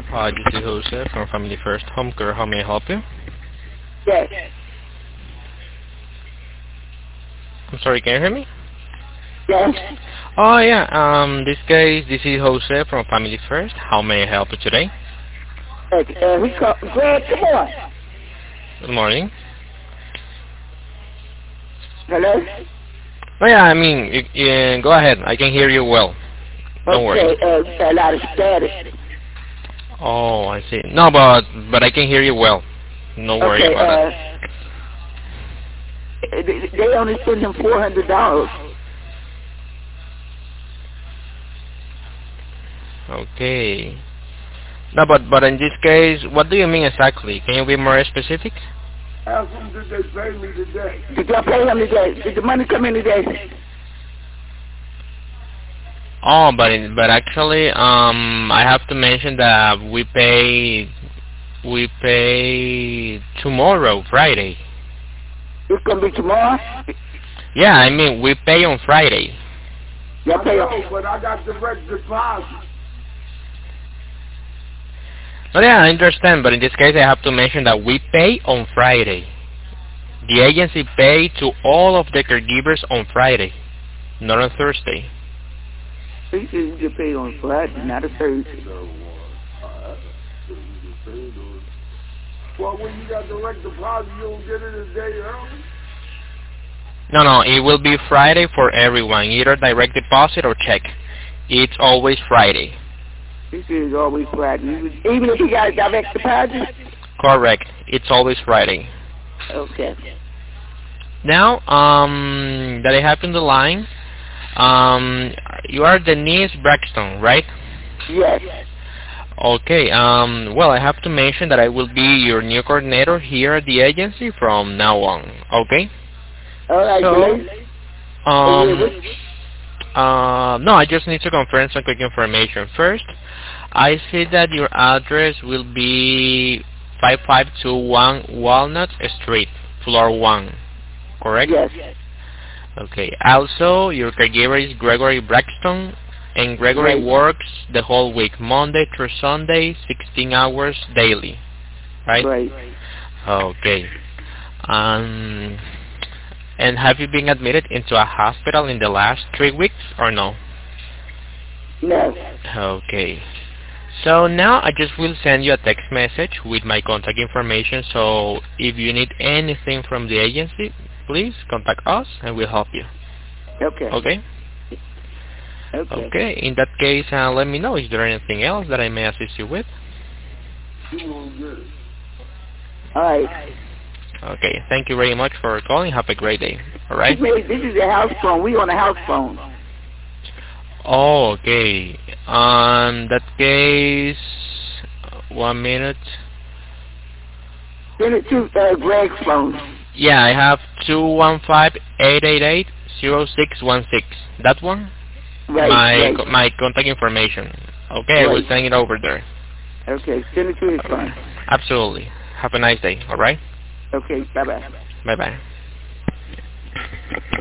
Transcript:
This is Jose from Family First Home Care. How may I help you? Yes. I'm sorry, can you hear me? Yes. Oh yeah. This is Jose from Family First. How may I help you today? Greg, come on. Good morning. Hello? Oh yeah. I mean, go ahead. I can hear you well. Don't worry. Okay, a lot of static. Oh, I see. No, but I can hear you well. No worry Okay, about they only send him $400. it. Okay. No, but in this case, what do you mean exactly? Can you be more specific? How soon did they pay me today? Did y'all pay him today? Did the money come in today? Oh, but actually, I have to mention that we pay tomorrow, Friday. It's gonna be tomorrow? Yeah, I mean we pay on Friday. Y'all pay on, but I got direct deposit. Oh yeah, I understand, but in this case I have to mention that we pay on Friday. The agency pay to all of the caregivers on Friday, not on Thursday. He said you get paid on Friday, not a Thursday. Well, when you got direct deposit, you don't get it a day early? No, it will be Friday for everyone, either direct deposit or check. It's always Friday. He said it's always Friday. Even if he got a direct deposit? Correct. It's always Friday. Okay. Now, that I have in the line, you are Denise Braxton, right? Yes. Okay, well, I have to mention that I will be your new coordinator here at the agency from now on, okay? All right, no, I just need to confirm some quick information. First, I see that your address will be 5521 Walnut Street, floor 1, correct? Yes. Okay, also, your caregiver is Gregory Braxton, and Gregory works the whole week, Monday through Sunday, 16 hours daily, right? Right. Okay. And have you been admitted into a hospital in the last 3 weeks or no? No. Okay. So now I just will send you a text message with my contact information, so if you need anything from the agency, please contact us and we'll help you. Okay. Okay? Okay. In that case, let me know. Is there anything else that I may assist you with? All right. Okay. Thank you very much for calling. Have a great day. All right? This is a house phone. We on a house phone. Oh, okay. In that case, 1 minute. Send it to Greg's phone. Yeah, I have 215-888-0616. That one? Right. My contact information. Okay, I will send it over there. Okay, send it to his phone. Absolutely. Have a nice day, alright? Okay, bye-bye. Bye-bye.